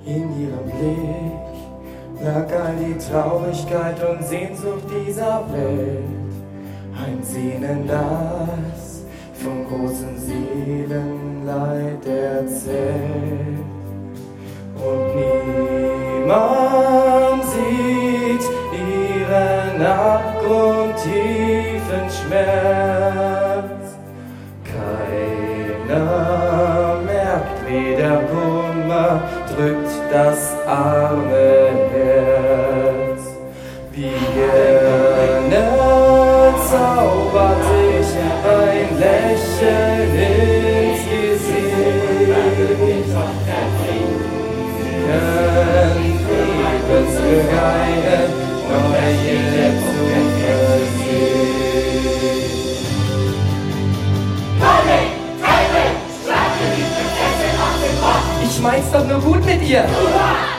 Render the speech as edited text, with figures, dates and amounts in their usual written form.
In ihrem Blick lag all die Traurigkeit und Sehnsucht dieser Welt. Ein Sehnen, das vom großen Seelenleid erzählt. Und niemand sieht ihren abgrundtiefen Schmerz. Keiner merkt, wie der Kummer drückt das arme Herz. Wie gerne zaubert sich ein Lächeln ins Gesicht. Liebesglück eine neue Zuversicht. Ich mein's doch nur gut mit ihr.